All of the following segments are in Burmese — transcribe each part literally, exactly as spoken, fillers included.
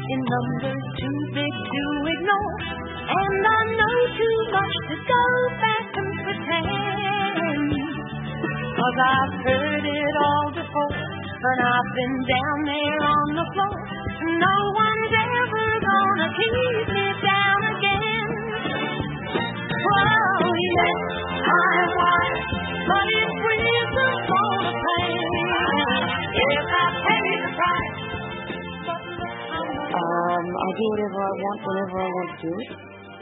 in numbers too big to ignore, and I know too much to go back and pretend. 'Cause I've heard it all before, but I've been down there on the floor. No one's ever gonna keep me down again. Oh, yes, I was, but it's reason for the pain. Yes, I pay the price. Um, I do whatever I want, whenever I want to do it.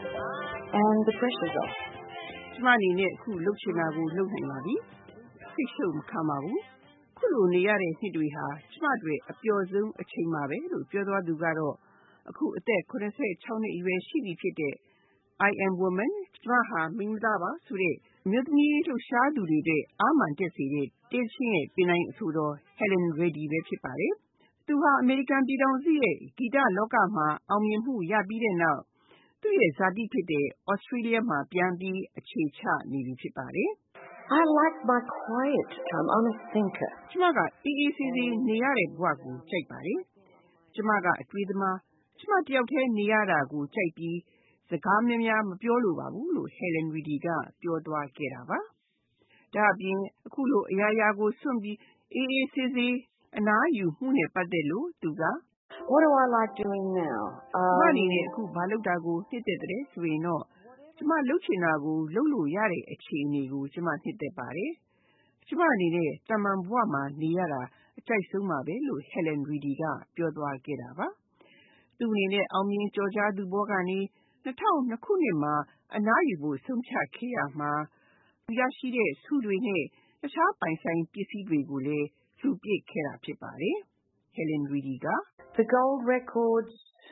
And the pressure's off. ကျမအနေနဲ့အခုလှုပ်ချင်တာကိုလှုပ်နိုင်ပါပြီ။စိတ်ရှုပ်မခံပါဘူး။ခုလိုနေရတဲ့နှစ်တွေဟာကျမတို့အပျော်ဆုံးအချိန်ပါပဲလို့ပြောသွားသူကတော့အခုအသက်၇၆နှစ်အရွယ်ရှိပြီဖြစ်တဲ့ I am woman ကျမဟာမိန်းမသားပါဆိုတဲ့အမျိုးသမီးလှုပ်ရှားသူတွေတဲ့အာမန်တက်စေတဲ့တေးချင်းရဲ့ပင်တိုင်းအဆိုတော် Helen Reddy ပဲဖြစ်ပါတယ်။သူဟာအမေရိကန်ပြည်ထောင်စုရဲ့ဂီတလောကမှာအောင်မြင်မှုရပြီးတဲ့နောက်သူ့ရဲ့ဇာတိဖြစ်တဲ့ Australia မှာပြန်ပြီးအခြေချနေပြီဖြစ်ပါတယ်။ I like my quiet time. I'm a thinker. ကျမကအေးအေးဆေးဆေးနေရတဲ့ဘဝကိုကြိုက်ပါတယ်။ကျမကအတွေးသမားကျမတယောက်တည်းနေရတာကိုကြိုက်ပြီးစကားများများမပြောလိုပါဘူးလို့ Helen Reddy ကပြောသွားခဲ့တာပါ။ဒါအပြင်အခုလိုအရာရာကိုစွန့်ပြီးအေးအေးဆေးဆေးအနားယူမှုနဲ့ပတ်သက်လို့သူက What do I like doing now? ကျမအနေနဲ့အခုဘာလုပ်တာကိုနှစ်သက်တယ်ဆိုရင်တော့ကျမလုပ်ချင်တာကိုလုပ်လို့ရတဲ့အခြေအနေကိုကျမနှစ်သက်ပါတယ်။ကျမအနေနဲ့တမန်ဘဝမှာနေရတာအကြိုက်ဆုံးပါပဲလို့ Helen Reddy ကပြောသွားခဲ့တာပါ။သူအနေနဲ့အောင်မြင်ကျော်ကြားသူဘောကနေ၂၀၀၂ခုနှစ်မှာအနားယူဖို့ဆုံးဖြတ်ခဲ့ရမှာရရှိတဲ့ဆုတွေနဲ့တခြားပိုင်ဆိုင်ပစ္စည်းတွေကိုလည်းလူပြစ်ခဲ့တာဖြစ်ပါတယ်။ Helen Reddy က The gold records,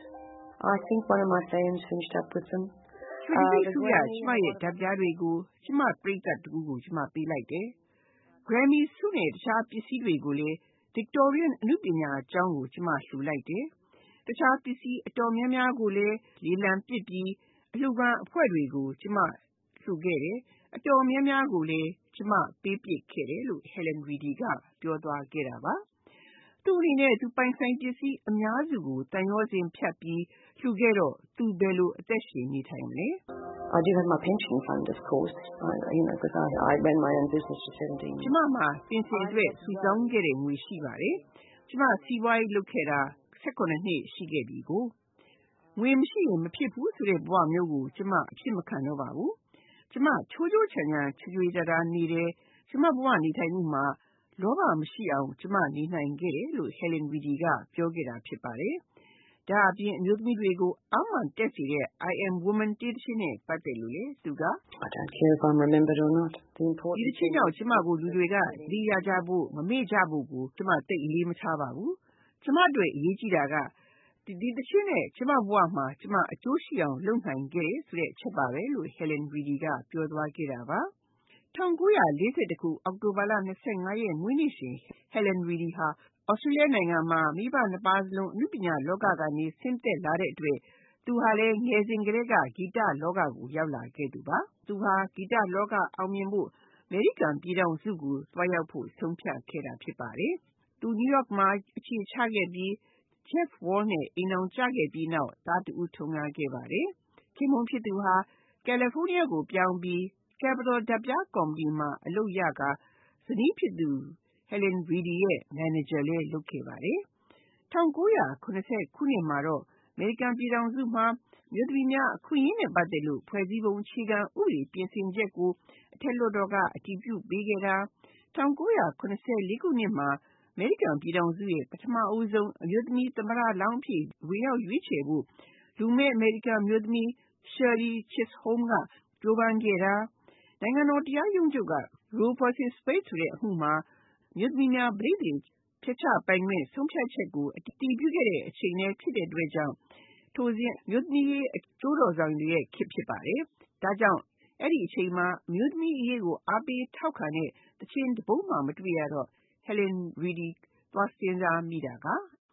I think one of my fans finished up with them. ဒီဆုရကျမရဲ့ဓာတ်ပြားတွေကိုကျမပရိသတ်တူကိုကျမပေးလိုက်တယ်။ Grammy ဆုနဲ့တခြားပစ္စည်းတွေကိုလည်း Victorian အနုပညာအကျောင်းကိုကျမလှူလိုက်တယ်။တခြားပစ္စည်းအတော်များများကိုလည်းလေလံပစ်ပြီးအလှူခံအဖွဲ့တွေကိုကျမလှူခဲ့တယ်။အတော်များများကိုလည်းကျမပေးပစ်ခဲ့တယ်လို့ Helen Reddy ကပြောသွားခဲ့တာပါ။သူ့အနေနဲ့သူပိုင်ဆိုင်ပစ္စည်းအများစုကိုတန်ရောစဉ်ဖြတ်ပြီးလှူခဲ့တော့သူဘယ်လိုအသက်ရှင်နေထိုင်မလဲ I do have my pension fund, of course, I, you know, because I, I ran my own business for seventeen years. ကျမမှာပင်စင်အတွက်စုဆောင်းခဲ့တဲ့ငွေရှိပါတယ်။ကျမစီးပွားရေးလုပ်ခဲ့တာ၁၇နှစ်ရှိခဲ့ပြီကိုငွေမရှိရင်မဖြစ်ဘူးဆိုတဲ့ဘဝမျိုးကိုကျမအဖြစ်မခံတော့ပါဘူး။ကျမချိုးချိုးချမ်းချမ်းချွေချွေတာတာနေတယ်။ကျမဘဝနေထိုင်မှုမှာလောဘမရှိအောင်ကျမနေနိုင်ခဲ့တယ်လို့ Helen Reddy ကပြောခဲ့တာဖြစ်ပါတယ်။ဒါအပြင်အမျိုးသမီးတွေကိုအာမန်တက်စေတဲ့ I am woman တေးသချင်းနဲ့ပတ်သက်လို့လေသူက I don't care if I'm remembered or not. The important ဒီချင်းကြောင့်ကျမကိုလူတွေကဒီရကြဖို့မမေ့ကြဖို့ကိုကျမသိအလေးမထားပါဘူး။ကျမတို့အရေးကြီးတာကဒီဒီသချင်းနဲ့ကျမဘဝမှာကျမအကျိုးရှိအောင်လုပ်နိုင်ခဲ့တယ်ဆိုတဲ့အချက်ပါပဲလို့ Helen Reddy ကပြောသွားခဲ့တာပါ။၁၉၄၁ခုအောက်တိုဘာလ၂၅ရက်မွေးနေ့ရှင် Helen Reddy ဟာAustralia နိုင်ငံမှာမိဘနှစ်ပါးစလုံးအနုပညာလောကကနေဆင်းသက်လာတဲ့အတွက်သူဟာလည်းငယ်စဉ်ကတည်းကဂီတလောကကိုရောက်လာခဲ့သူပါ။သူဟာဂီတလောကအောင်မြင်ဖို့အမေရိကန်ပြည်ထောင်စုကိုသွားရောက်ဖို့ဆုံးဖြတ်ခဲ့တာဖြစ်ပါတယ်။သူ New York မှာအခြေချခဲ့ပြီး Jeff Wall နဲ့အိမ်အောင်ကျခဲ့ပြီးနောက်သားတူထွန်းကားခဲ့ပါတယ်။ခင်မုန်းဖြစ်သူဟာ California ကိုပြောင်းပြီး Capitol ဓာတ်ပြားကော်မတီမှာအလုပ်ရကာဇနီးဖြစ်သူHelen Reddy ရဲ့မန်နေဂျာလည်းလုပ်ခဲ့ပါတယ်။၁၉၇၀ခုနှစ်မှာတော့အမေရိကန်ပြည်ထောင်စုမှာမြို့သမီးများအခွင့်အရေးနဲ့ပတ်သက်လို့ဖွဲ့စည်းပုံအခြေခံဥပဒေပြင်ဆင်ချက်ကိုအထက်လွှတ်တော်ကအတည်ပြုပေးခဲ့တာ၁၉၇၄ခုနှစ်မှာအမေရိကန်ပြည်ထောင်စုရဲ့ပထမအဦးဆုံးအမျိုးသမီးသမ္မတလောင်းဖြစ်ဝင်ရောက်ရွေးချယ်ဖို့လူမဲ့အမေရိကန်အမျိုးသမီး Shirley Chisholm ကကြိုးပမ်းခဲ့တာနိုင်ငံတော်တရားရုံးချုပ်က Roe versus Wade ဆိုတဲ့အမှုမှာမြို့သမီးများပဋိသန္ဓေဖျက်ချပိုင်ခွင့်ဆုံးဖြတ်ချက်ကိုအတည်ပြုခဲ့တဲ့အချိန်နဲ့ဖြစ်တဲ့အတွက်ကြောင့်ထိုစဉ်မြို့သမီးရေးအကျိုးတော်ဆောင်တွေရဲ့ခေတ်ဖြစ်ပါတယ်။ဒါကြောင့်အဲ့ဒီအချိန်မှာမြို့သမီးအရေးကိုအားပေးထောက်ခံတဲ့တခြင်းတစ်ပုဒ်မှမတွေ့ရတော့ Helen Reddy သွားစဉ်းစားမိတာက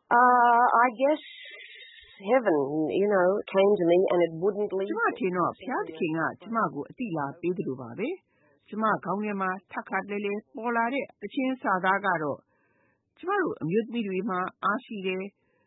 Uh, I guess heaven, you know, came to me and it wouldn't leave. ကျမထင်တော့ဘုရားသခင်ကကျမကိုအတိလာပေးတယ်လို့ပါပဲ။ကျမခေါင်းထဲမှာထပ်ခါတလဲလဲပေါ်လာတဲ့တခြင်းစာသားကတော့ကျမတို့အမျိုးသမီးတွေမှာအားရှိတယ်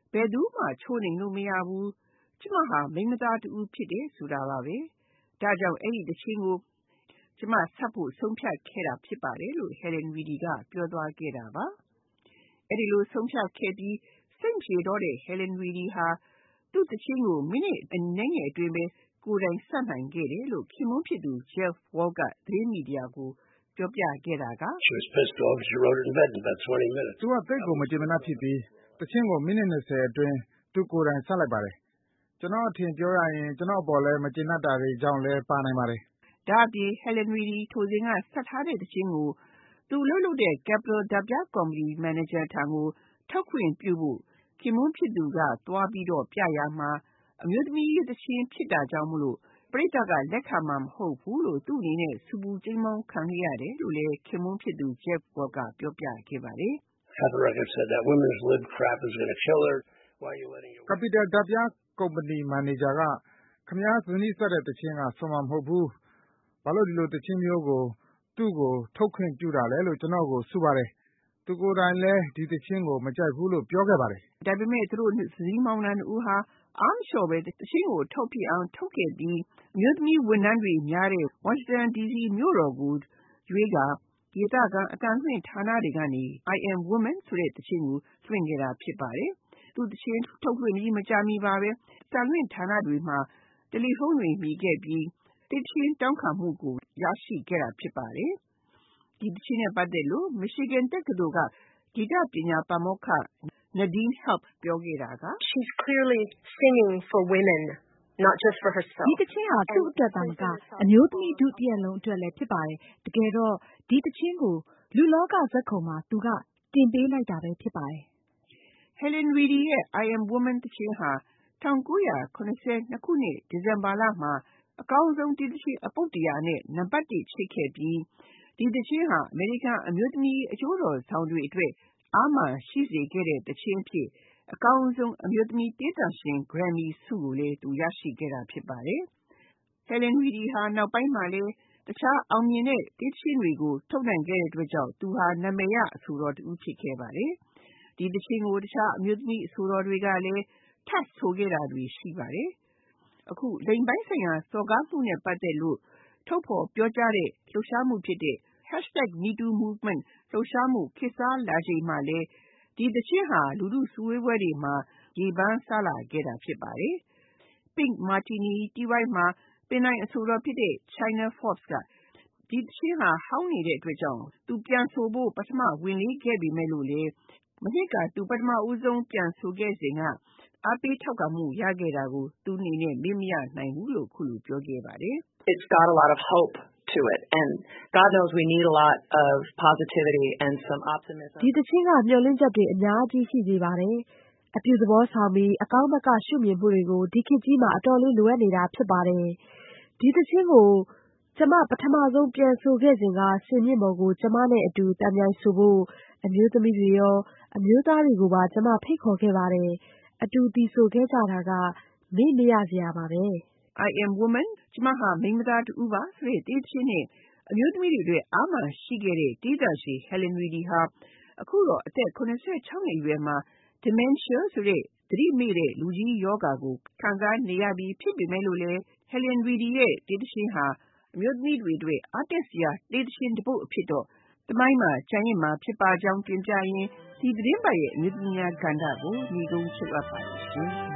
ဘယ်သူမှချိုးနှိမ်လို့မရဘူး။ကျမဟာမိန်းမသားတူဖြစ်တယ်ဆိုတာပါပဲ။ဒါကြောင့်အဲ့ဒီတခြင်းကိုကျမဆက်ဖို့ဆုံးဖြတ်ခဲ့တာဖြစ်ပါတယ်လို့ Helen Reddy ကပြောသွားခဲ့တာပါ။အဲ့ဒီလိုဆုံးဖြတ်ခဲ့ပြီးစိတ်ပြေတော့တဲ့ Helen Reddy ဟာသူ့တခြင်းကိုမိနစ်အနည်းငယ်အတွင်းပဲကိုယ်တိုင်ဆက်နိုင်ခဲ့တယ်လို့ခင်မွန်းဖြစ်သူ Jeff Wall ကသတင်းမီဒီယာကိုပြောပြခဲ့တာက She was pissed off. She wrote it in bed in about twenty minutes. သူကသိကိုမကျေမနပ်ဖြစ်ပြီးတခြင်းကိုမိနစ်၂၀အတွင်းသူကိုယ်တိုင်ဆက်လိုက်ပါတယ်။ကျွန်တော်အထင်ပြောရရင်ကျွန်တော်အပေါ်လဲမကျေနပ်တာတွေကြောင့်လဲပါနိုင်ပါတယ်။ဒါ့အပြင် Helen Reddy ထိုစဉ်ကဆက်ထားတဲ့တခြင်းကိုသူလှုပ်လှုပ်တဲ့ Capital ဓာတ်ပြကော်မတီမန်နေဂျာထံကိုထုတ်ခွင့်ပြုဖို့ခင်မွန်းဖြစ်သူကသွားပြီးတော့ပြရမှာအမျိုးသမီးတခြင်းဖြစ်တာကြောင့်မလို့ပရိသတ်ကလက်ခံမှာမဟုတ်ဘူးလို့သူ့အနေနဲ့စူပူကျိမ်းမောင်းခံရတယ်လို့လည်းခင်မွန်းဖြစ်သူ Jeff Wall ကပြောပြခဲ့ပါတယ်။ Heather Records said that women's lib crap is going to kill her. Why are you letting your Capital ဓာတ်ပြကုမ္ပဏီမန်နေဂျာကခင်ဗျားဇနီးဆက်တဲ့တခြင်းကဆုံးမမဟုတ်ဘူး။ဘာလို့ဒီလိုတခြင်းမျိုးကိုသူ့ကိုထုတ်ခွင့်ပြုတာလဲလို့ကျွန်တော်ကိုဆိုပါတယ်။သူကိုယ်တိုင်လဲဒီတခြင်းကိုမကြိုက်ဘူးလို့ပြောခဲ့ပါတယ်။ဒါပေမဲ့သူတို့ဇနီးမောင်နှံတို့ဟာအားမလျှော်ပဲတခြင်းကိုထုတ်ပြအောင်ထုတ်ခဲ့ပြီးအမျိုးသမီးဝန်ထမ်းတွေများတဲ့ Washington ဒီ စီ မြို့တော်ကိုရွေးကဒေသခံအတန်လွှင့်ဌာနတွေကနေ I am woman ဆိုတဲ့တခြင်းကိုလွှင့်ခဲ့တာဖြစ်ပါတယ်။သူတခြင်းထုတ်လွှင့်ပြီးမကြာမီပါပဲအတန်လွှင့်ဌာနတွေမှာတယ်လီဖုန်းတွေမိခဲ့ပြီးတခြင်းတောင်းခံမှုကိုရရှိခဲ့တာဖြစ်ပါတယ်။ဒီတခြင်းနဲ့ပတ်သက်လို့ Michigan တက္ကသိုလ်ကဂီတပညာပါမောက္ခNadine Help ပြောခဲ့တာက She's clearly singing for women, not just for herself. ဒီတခြင်းဟာသူ့အတွက်သာမကအမျိုးသမီးဒုတိယလုံးအတွက်လည်းဖြစ်ပါတယ်။တကယ်တော့ဒီတခြင်းကိုလူလောကဇာတ်ခုံမှာသူကတင်ပေးလိုက်တာပဲဖြစ်ပါတယ်။ Helen Reddy ရဲ့ I am woman တခြင်းဟာ၁၉၇၂ခုနှစ်ဒီဇင်ဘာလမှာအကောင်းဆုံးတီးတခြင်းအပုတ်တရာနဲ့နံပါတ်တစ်ဖြစ်ခဲ့ပြီးဒီတခြင်းဟာအမေရိကန်အမျိုးသမီးအကျိုးတော်ဆောင်တွေအတွက်အားမှရှိစေခဲ့တဲ့တခြင်းဖြစ်အကောင်းဆုံးအမျိုးသမီးတေးသံရှင် Grammy ဆုကိုလည်းသူရရှိခဲ့တာဖြစ်ပါတယ်။ Helen Reddy ဟာနောက်ပိုင်းမှာလည်းတခြားအောင်မြင်တဲ့တေးသခြင်းတွေကိုထုတ်နိုင်ခဲ့တဲ့အတွက်ကြောင့်သူဟာနာမည်ရအဆိုတော်တူဖြစ်ခဲ့ပါတယ်။ဒီတခြင်းကိုတခြားအမျိုးသမီးအဆိုတော်တွေကလည်းထပ်ဆိုခဲ့တာတွေရှိပါတယ်။အခုလိင်ပိုင်းဆိုင်ရာစော်ကားမှုနဲ့ပတ်သက်လို့ထုတ်ဖော်ပြောကြားတဲ့လှုပ်ရှားမှုဖြစ်တဲ့ hashtag me too movement လှုပ်ရှားမှုခေတ်စားလာချိန်မှာလည်းဒီတခြင်းဟာလူထုစုဝေးပွဲတွေမှာရေပန်းစားလာခဲ့တာဖြစ်ပါတယ်။ Pink Martini တီးဝိုင်းမှာပင်တိုင်းအဆိုတော်ဖြစ်တဲ့ China Forbes ကဒီတခြင်းဟာဟောင်းနေတဲ့အတွက်ကြောင့်သူပြန်ဆိုဖို့ပထမဝင်လေးခဲ့ပေမဲ့လို့လေမနှစ်ကသူပထမဦးဆုံးပြန်ဆိုခဲ့စဉ်ကအားပေးထောက်ခံမှုရခဲ့တာကိုသူအနေနဲ့မေ့မရနိုင်ဘူးလို့ခုလိုပြောခဲ့ပါတယ်။ It's got a lot of hope to it and God knows we need a lot of positivity and some optimism. ဒီတခြင်းကမျှော်လင့်ချက်တွေအများကြီးရှိစေပါတယ်။အပြုသဘောဆောင်ပြီးအကောင်းဘက်ကရှုမြင်မှုတွေကိုဒီခေတ်ကြီးမှာအတော်လေးလိုအပ်နေတာဖြစ်ပါတယ်။ဒီတခြင်းကိုကျမပထမဆုံးပြန်ဆိုခဲ့စဉ်ကစင်မြင့်ပေါ်ကိုကျမနဲ့အတူတံမြိုင်ဆိုဖို့အမျိုးသမီးတွေရောအမျိုးသားတွေကိုပါကျမဖိတ်ခေါ်ခဲ့ပါတယ်။အတူတီဆိုခဲ့ကြတာကမေ့မရစရာပါပဲ။ I am woman ကျမဟာမိန်းမသားတူပါဆိုတဲ့တေးသခြင်းနဲ့အမျိုးသမီးတွေအတွက်အားမှရှိခဲ့တဲ့တေးသံရှင် Helen Reddy ဟာအခုတော့အသက်၇၆နှစ်အရွယ်မှာ dementia ဆိုတဲ့သတိမေ့တဲ့လူကြီးယောဂါကိုခံစားနေရပြီးဖြစ်ပေမဲ့လို့လည်း Helen Reddy ရဲ့တေးသခြင်းဟာအမျိုးသမီးတွေအတွက်အားတက်စရာတေးသခြင်းတစ်ပုဒ်အဖြစ်တော့သမိုင်းမှာကျန်ရစ်မှာဖြစ်ပါကြောင်းတင်ပြရင်းဒီသတင်းပတ်ရဲ့အမျိုးသမီးများကဏ္ဍကိုညီကုန်းချုပ်အပ်ပါတယ်ရှင်။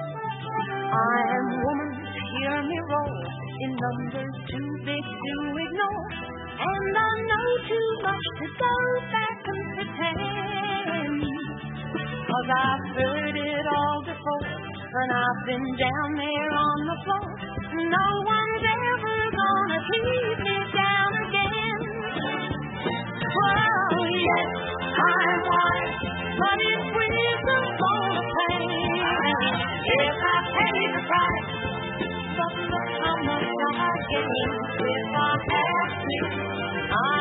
I am woman, hear me roll in numbers too big to ignore, and I know too much to go back and pretend, 'cause I've heard it all before, and I've been down there on the floor, no one's ever gonna keep me down again. Oh yes, I'm wise, but it's wisdom for the pain. If I pay the price, but look how much I gain if I have to. I